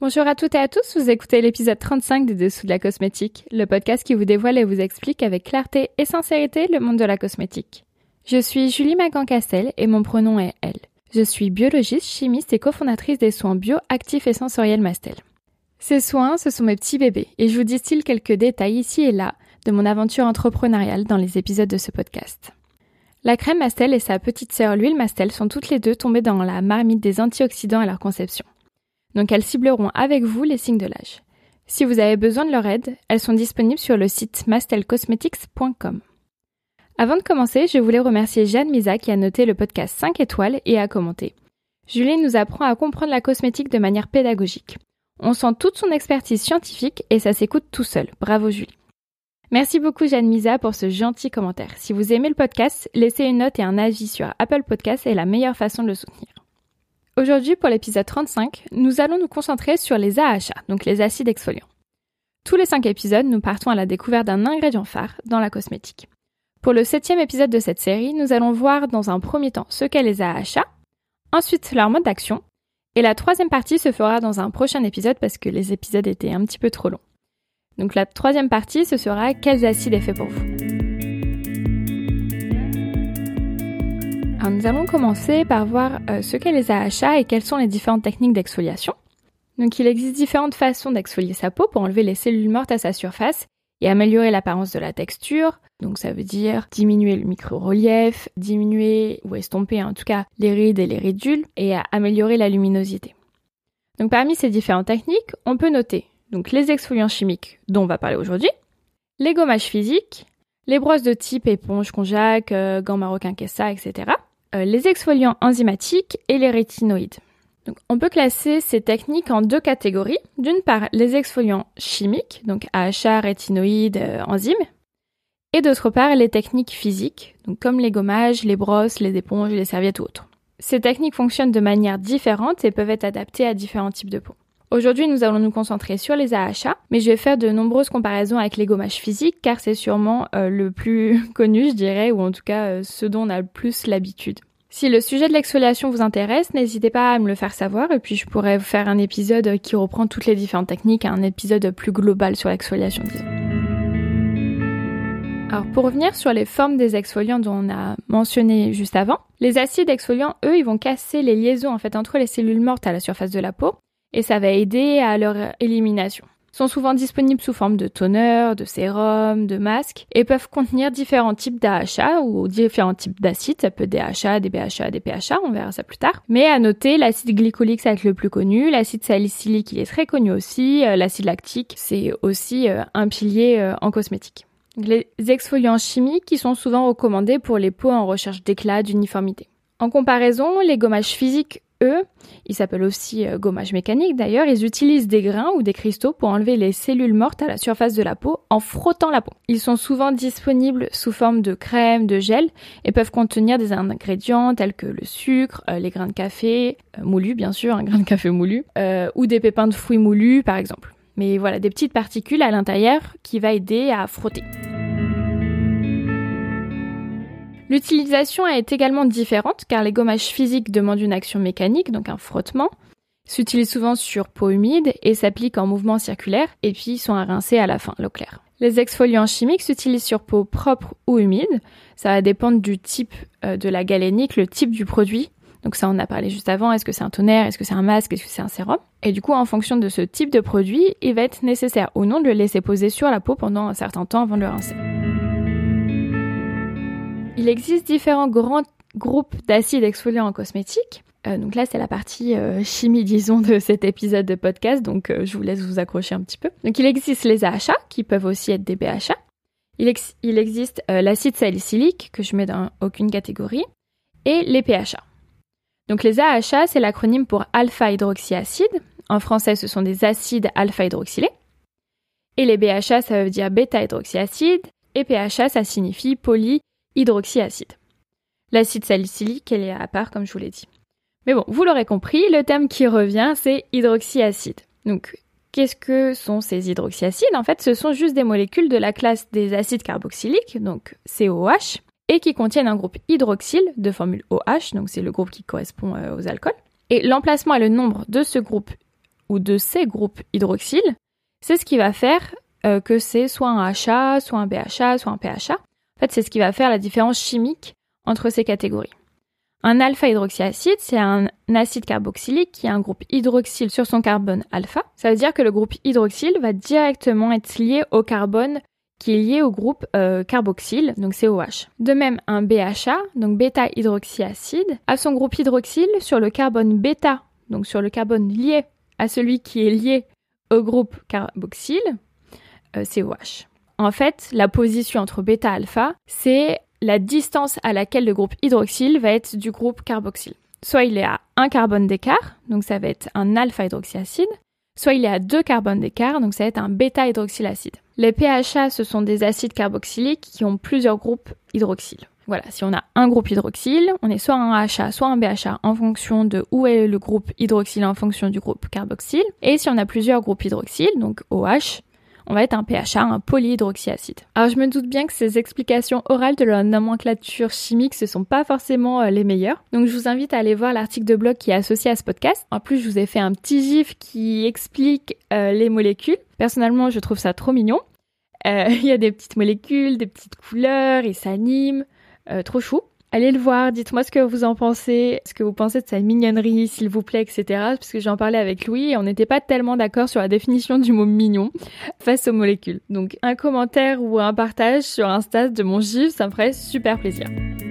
Bonjour à toutes et à tous, vous écoutez l'épisode 35 des Dessous de la cosmétique, le podcast qui vous dévoile et vous explique avec clarté et sincérité le monde de la cosmétique. Je suis Julie Magan-Castel et mon pronom est elle. Je suis biologiste, chimiste et cofondatrice des soins bio, actifs et sensoriels Mastel. Ces soins, ce sont mes petits bébés et je vous distille quelques détails ici et là de mon aventure entrepreneuriale dans les épisodes de ce podcast. La crème Mastel et sa petite sœur l'huile Mastel sont toutes les deux tombées dans la marmite des antioxydants à leur conception. Donc elles cibleront avec vous les signes de l'âge. Si vous avez besoin de leur aide, elles sont disponibles sur le site mastelcosmetics.com. Avant de commencer, je voulais remercier Jeanne Misa qui a noté le podcast 5 étoiles et a commenté. Julie nous apprend à comprendre la cosmétique de manière pédagogique. On sent toute son expertise scientifique et ça s'écoute tout seul. Bravo Julie. Merci beaucoup Jeanne Misa pour ce gentil commentaire. Si vous aimez le podcast, laisser une note et un avis sur Apple Podcasts est la meilleure façon de le soutenir. Aujourd'hui, pour l'épisode 35, nous allons nous concentrer sur les AHA, donc les acides exfoliants. Tous les 5 épisodes, nous partons à la découverte d'un ingrédient phare dans la cosmétique. Pour le 7e épisode de cette série, nous allons voir dans un premier temps ce qu'est les AHA, ensuite leur mode d'action, et la 3e partie se fera dans un prochain épisode parce que les épisodes étaient un petit peu trop longs. Donc la 3e partie, ce sera quels acides est fait pour vous. Alors, nous allons commencer par voir ce qu'est les AHA et quelles sont les différentes techniques d'exfoliation. Donc il existe différentes façons d'exfolier sa peau pour enlever les cellules mortes à sa surface et améliorer l'apparence de la texture. Donc ça veut dire diminuer le micro-relief, diminuer ou estomper en tout cas les rides et les ridules et améliorer la luminosité. Donc parmi ces différentes techniques, on peut noter donc les exfoliants chimiques dont on va parler aujourd'hui, les gommages physiques, les brosses de type éponge konjac, gants marocain kessa, etc. Les exfoliants enzymatiques et les rétinoïdes. Donc, on peut classer ces techniques en 2 catégories. D'une part, les exfoliants chimiques, donc AHA, rétinoïdes, enzymes, et d'autre part, les techniques physiques, donc comme les gommages, les brosses, les éponges, les serviettes ou autres. Ces techniques fonctionnent de manière différente et peuvent être adaptées à différents types de peau. Aujourd'hui, nous allons nous concentrer sur les AHA, mais je vais faire de nombreuses comparaisons avec les gommages physiques car c'est sûrement le plus connu, je dirais, ou en tout cas ce dont on a le plus l'habitude. Si le sujet de l'exfoliation vous intéresse, n'hésitez pas à me le faire savoir et puis je pourrais vous faire un épisode qui reprend toutes les différentes techniques, un épisode plus global sur l'exfoliation, disons. Alors pour revenir sur les formes des exfoliants dont on a mentionné juste avant, les acides exfoliants, eux, ils vont casser les liaisons entre les cellules mortes à la surface de la peau et ça va aider à leur élimination. Ils sont souvent disponibles sous forme de toner, de sérum, de masque et peuvent contenir différents types d'AHA ou différents types d'acides. Ça peut être des AHA, des BHA, des PHA, on verra ça plus tard. Mais à noter, l'acide glycolique, c'est le plus connu, l'acide salicylique, il est très connu aussi, l'acide lactique, c'est aussi un pilier en cosmétique. Les exfoliants chimiques qui sont souvent recommandés pour les peaux en recherche d'éclat, d'uniformité. En comparaison, les gommages physiques, eux, ils s'appellent aussi gommages mécaniques d'ailleurs, ils utilisent des grains ou des cristaux pour enlever les cellules mortes à la surface de la peau en frottant la peau. Ils sont souvent disponibles sous forme de crème, de gel et peuvent contenir des ingrédients tels que le sucre, les grains de café, moulus bien sûr, un grain de café moulu, ou des pépins de fruits moulus par exemple. Mais voilà, des petites particules à l'intérieur qui va aider à frotter. L'utilisation est également différente car les gommages physiques demandent une action mécanique, donc un frottement. Ils s'utilisent souvent sur peau humide et s'appliquent en mouvement circulaire et puis ils sont à rincer à la fin, l'eau claire. Les exfoliants chimiques s'utilisent sur peau propre ou humide. Ça va dépendre du type de la galénique, le type du produit. Donc ça, on a parlé juste avant. Est-ce que c'est un toner? Est-ce que c'est un masque? Est-ce que c'est un sérum? Et du coup, en fonction de ce type de produit, il va être nécessaire ou non de le laisser poser sur la peau pendant un certain temps avant de le rincer. Il existe différents grands groupes d'acides exfoliants en cosmétique. Donc là, c'est la partie chimie, disons, de cet épisode de podcast. Donc, je vous laisse vous accrocher un petit peu. Donc, il existe les AHA, qui peuvent aussi être des BHA. Il existe l'acide salicylique, que je mets dans aucune catégorie, et les PHA. Donc, les AHA, c'est l'acronyme pour alpha-hydroxyacide. En français, ce sont des acides alpha-hydroxylés. Et les BHA, ça veut dire bêta-hydroxyacide. Et PHA, ça signifie polyhydroxyacide. L'acide salicylique, elle est à part, comme je vous l'ai dit. Mais bon, vous l'aurez compris, le terme qui revient, c'est hydroxyacide. Donc, qu'est-ce que sont ces hydroxyacides? En fait, ce sont juste des molécules de la classe des acides carboxyliques, donc COOH, et qui contiennent un groupe hydroxyle de formule OH, donc c'est le groupe qui correspond aux alcools. Et l'emplacement et le nombre de ce groupe ou de ces groupes hydroxyles, c'est ce qui va faire que c'est soit un HA, soit un BHA, soit un PHA. En fait, c'est ce qui va faire la différence chimique entre ces catégories. Un alpha-hydroxyacide, c'est un acide carboxylique qui a un groupe hydroxyle sur son carbone alpha. Ça veut dire que le groupe hydroxyle va directement être lié au carbone qui est lié au groupe carboxyle, donc COH. De même, un BHA, donc bêta-hydroxyacide, a son groupe hydroxyle sur le carbone bêta, donc sur le carbone lié à celui qui est lié au groupe carboxyle, COH. En fait, la position entre bêta-alpha, c'est la distance à laquelle le groupe hydroxyle va être du groupe carboxyle. Soit il est à 1 carbone d'écart, donc ça va être un alpha-hydroxyacide, soit il est à 2 carbones d'écart, donc ça va être un bêta-hydroxylacide. Les PHA, ce sont des acides carboxyliques qui ont plusieurs groupes hydroxyles. Voilà, si on a un groupe hydroxyle, on est soit un HA, soit un BHA en fonction de où est le groupe hydroxyle en fonction du groupe carboxyle. Et si on a plusieurs groupes hydroxyles, donc OH, on va être un PHA, un polyhydroxyacide. Alors je me doute bien que ces explications orales de la nomenclature chimique, ce sont pas forcément les meilleures. Donc je vous invite à aller voir l'article de blog qui est associé à ce podcast. En plus, je vous ai fait un petit gif qui explique les molécules. Personnellement, je trouve ça trop mignon. Il y a des petites molécules, des petites couleurs, ils s'animent. Trop chou. Allez le voir, dites-moi ce que vous en pensez, ce que vous pensez de sa mignonnerie, s'il vous plaît, etc. Parce que j'en parlais avec Louis et on n'était pas tellement d'accord sur la définition du mot mignon face aux molécules. Donc un commentaire ou un partage sur Insta de mon gif, ça me ferait super plaisir.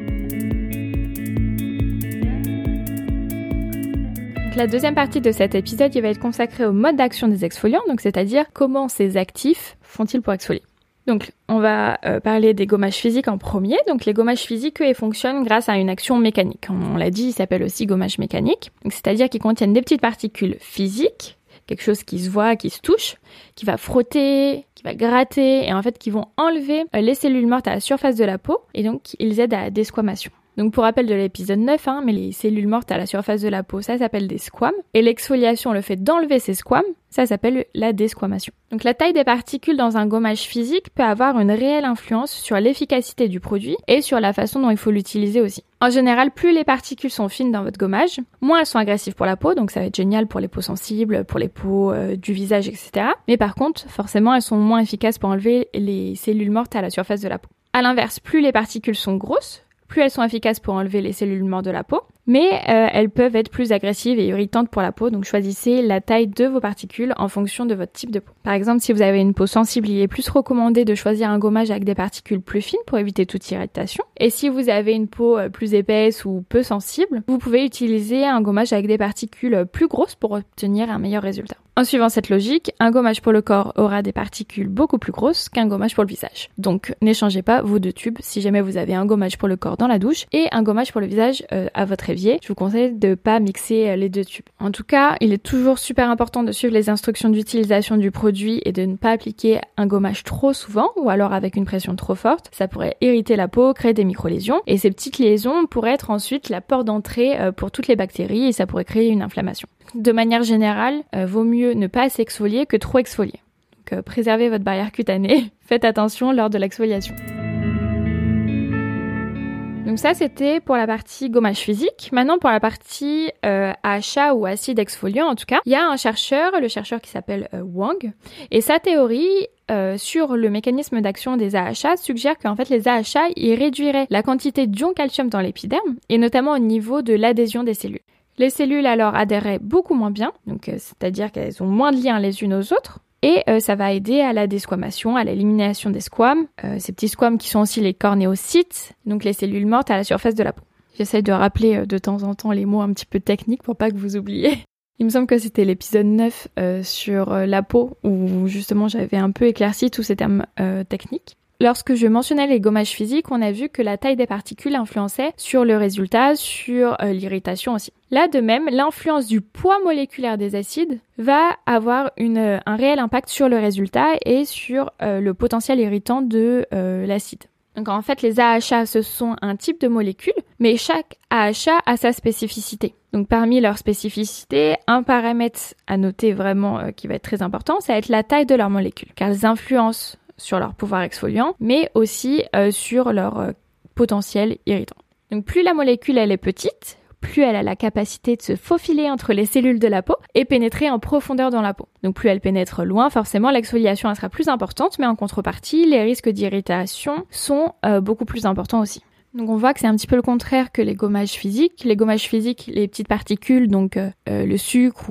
Donc la deuxième partie de cet épisode, il va être consacré au mode d'action des exfoliants, donc c'est-à-dire comment ces actifs font-ils pour exfolier. Donc, on va parler des gommages physiques en premier. Donc, les gommages physiques, eux, ils fonctionnent grâce à une action mécanique. On l'a dit, ils s'appellent aussi gommages mécaniques. Donc, c'est-à-dire qu'ils contiennent des petites particules physiques, quelque chose qui se voit, qui se touche, qui va frotter, qui va gratter, et en fait, qui vont enlever les cellules mortes à la surface de la peau, et donc, ils aident à la desquamation. Donc pour rappel de l'épisode 9, mais les cellules mortes à la surface de la peau, ça s'appelle des squames. Et l'exfoliation, le fait d'enlever ces squames, ça s'appelle la desquamation. Donc la taille des particules dans un gommage physique peut avoir une réelle influence sur l'efficacité du produit et sur la façon dont il faut l'utiliser aussi. En général, plus les particules sont fines dans votre gommage, moins elles sont agressives pour la peau, donc ça va être génial pour les peaux sensibles, pour les peaux du visage, etc. Mais par contre, forcément, elles sont moins efficaces pour enlever les cellules mortes à la surface de la peau. À l'inverse, plus les particules sont grosses, plus elles sont efficaces pour enlever les cellules mortes de la peau, mais elles peuvent être plus agressives et irritantes pour la peau, donc choisissez la taille de vos particules en fonction de votre type de peau. Par exemple, si vous avez une peau sensible, il est plus recommandé de choisir un gommage avec des particules plus fines pour éviter toute irritation. Et si vous avez une peau plus épaisse ou peu sensible, vous pouvez utiliser un gommage avec des particules plus grosses pour obtenir un meilleur résultat. En suivant cette logique, un gommage pour le corps aura des particules beaucoup plus grosses qu'un gommage pour le visage. Donc n'échangez pas vos deux tubes si jamais vous avez un gommage pour le corps dans la douche et un gommage pour le visage à votre évier. Je vous conseille de pas mixer les deux tubes. En tout cas, il est toujours super important de suivre les instructions d'utilisation du produit et de ne pas appliquer un gommage trop souvent ou alors avec une pression trop forte. Ça pourrait irriter la peau, créer des micro-lésions et ces petites liaisons pourraient être ensuite la porte d'entrée pour toutes les bactéries et ça pourrait créer une inflammation. De manière générale, vaut mieux ne pas s'exfolier que trop exfolier. Donc préservez votre barrière cutanée, faites attention lors de l'exfoliation. Donc ça, c'était pour la partie gommage physique. Maintenant, pour la partie AHA ou acide exfoliant, en tout cas, il y a un chercheur, le chercheur qui s'appelle Wang, et sa théorie sur le mécanisme d'action des AHA suggère qu'en fait, les AHA, ils réduiraient la quantité d'ion calcium dans l'épiderme, et notamment au niveau de l'adhésion des cellules. Les cellules, alors, adhéraient beaucoup moins bien, donc c'est-à-dire qu'elles ont moins de liens les unes aux autres, et ça va aider à la desquamation, à l'élimination des squames, ces petits squames qui sont aussi les cornéocytes, donc les cellules mortes à la surface de la peau. J'essaie de rappeler de temps en temps les mots un petit peu techniques pour pas que vous oubliez. Il me semble que c'était l'épisode 9 sur la peau, où justement j'avais un peu éclairci tous ces termes techniques. Lorsque je mentionnais les gommages physiques, on a vu que la taille des particules influençait sur le résultat, sur l'irritation aussi. Là, de même, l'influence du poids moléculaire des acides va avoir un réel impact sur le résultat et sur le potentiel irritant de l'acide. Donc en fait, les AHA, ce sont un type de molécule, mais chaque AHA a sa spécificité. Donc parmi leurs spécificités, un paramètre à noter vraiment qui va être très important, ça va être la taille de leurs molécules, car elles influencent sur leur pouvoir exfoliant, mais aussi sur leur potentiel irritant. Donc plus la molécule elle est petite, plus elle a la capacité de se faufiler entre les cellules de la peau et pénétrer en profondeur dans la peau. Donc plus elle pénètre loin, forcément l'exfoliation elle sera plus importante, mais en contrepartie, les risques d'irritation sont beaucoup plus importants aussi. Donc on voit que c'est un petit peu le contraire que les gommages physiques. Les gommages physiques, les petites particules, donc le sucre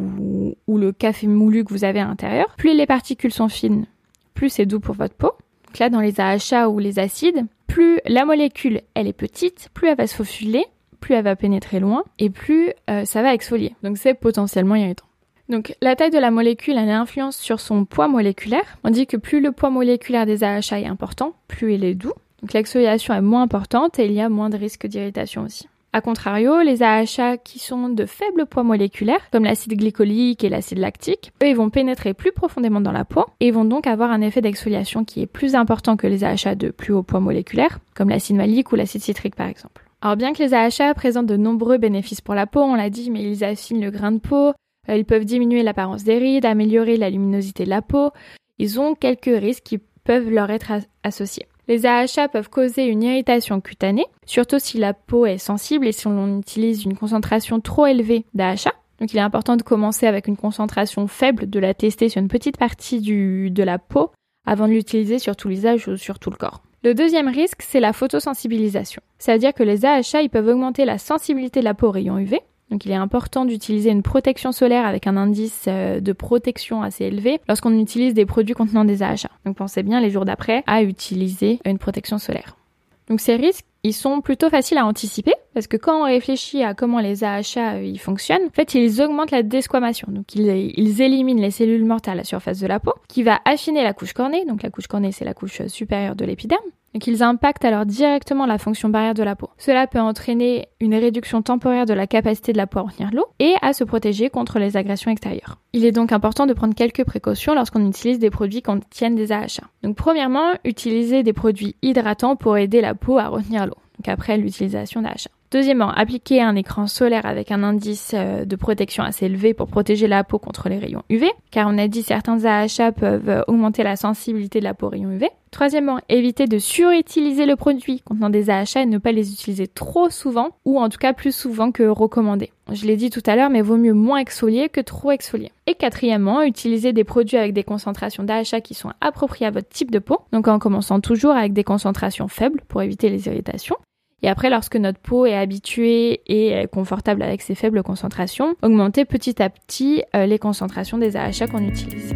ou le café moulu que vous avez à l'intérieur, plus les particules sont fines, plus c'est doux pour votre peau. Donc là, dans les AHA ou les acides, plus la molécule elle est petite, plus elle va se faufiler, plus elle va pénétrer loin et plus ça va exfolier. Donc c'est potentiellement irritant. Donc la taille de la molécule elle influence sur son poids moléculaire. On dit que plus le poids moléculaire des AHA est important, plus il est doux. Donc l'exfoliation est moins importante et il y a moins de risques d'irritation aussi. A contrario, les AHA qui sont de faible poids moléculaire, comme l'acide glycolique et l'acide lactique, eux ils vont pénétrer plus profondément dans la peau et vont donc avoir un effet d'exfoliation qui est plus important que les AHA de plus haut poids moléculaire, comme l'acide malique ou l'acide citrique par exemple. Alors bien que les AHA présentent de nombreux bénéfices pour la peau, on l'a dit, mais ils affinent le grain de peau, ils peuvent diminuer l'apparence des rides, améliorer la luminosité de la peau, ils ont quelques risques qui peuvent leur être associés. Les AHA peuvent causer une irritation cutanée, surtout si la peau est sensible et si on utilise une concentration trop élevée d'AHA. Donc il est important de commencer avec une concentration faible, de la tester sur une petite partie de la peau avant de l'utiliser sur tout le visage ou sur tout le corps. Le deuxième risque, c'est la photosensibilisation. C'est-à-dire que les AHA ils peuvent augmenter la sensibilité de la peau aux rayons UV. Donc il est important d'utiliser une protection solaire avec un indice de protection assez élevé lorsqu'on utilise des produits contenant des AHA. Donc pensez bien les jours d'après à utiliser une protection solaire. Donc ces risques, ils sont plutôt faciles à anticiper parce que quand on réfléchit à comment les AHA ils fonctionnent, en fait ils augmentent la desquamation. Donc ils éliminent les cellules mortes à la surface de la peau qui va affiner la couche cornée. Donc la couche cornée c'est la couche supérieure de l'épiderme. Donc ils impactent alors directement la fonction barrière de la peau. Cela peut entraîner une réduction temporaire de la capacité de la peau à retenir l'eau et à se protéger contre les agressions extérieures. Il est donc important de prendre quelques précautions lorsqu'on utilise des produits qui contiennent des AHA. Donc premièrement, utiliser des produits hydratants pour aider la peau à retenir l'eau. Donc après l'utilisation d'AHA. Deuxièmement, appliquer un écran solaire avec un indice de protection assez élevé pour protéger la peau contre les rayons UV, car on a dit certains AHA peuvent augmenter la sensibilité de la peau aux rayons UV. Troisièmement, éviter de surutiliser le produit contenant des AHA et ne pas les utiliser trop souvent, ou en tout cas plus souvent que recommandé. Je l'ai dit tout à l'heure, mais vaut mieux moins exfolier que trop exfolier. Et quatrièmement, utiliser des produits avec des concentrations d'AHA qui sont appropriées à votre type de peau, donc en commençant toujours avec des concentrations faibles pour éviter les irritations. Et après, lorsque notre peau est habituée et confortable avec ces faibles concentrations, augmenter petit à petit les concentrations des AHA qu'on utilise.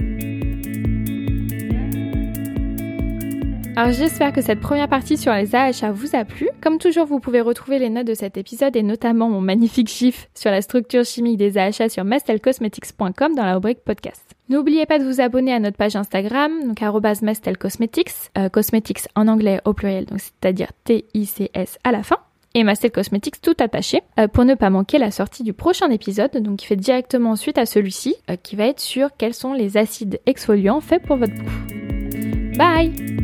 Alors j'espère que cette première partie sur les AHA vous a plu. Comme toujours, vous pouvez retrouver les notes de cet épisode et notamment mon magnifique chiffre sur la structure chimique des AHA sur mastelcosmetics.com dans la rubrique podcast. N'oubliez pas de vous abonner à notre page Instagram, donc @mastelcosmetics, cosmetics en anglais au pluriel, donc c'est-à-dire TICS à la fin, et Mastel Cosmetics tout attaché, pour ne pas manquer la sortie du prochain épisode, donc qui fait directement suite à celui-ci, qui va être sur quels sont les acides exfoliants faits pour votre peau. Bye!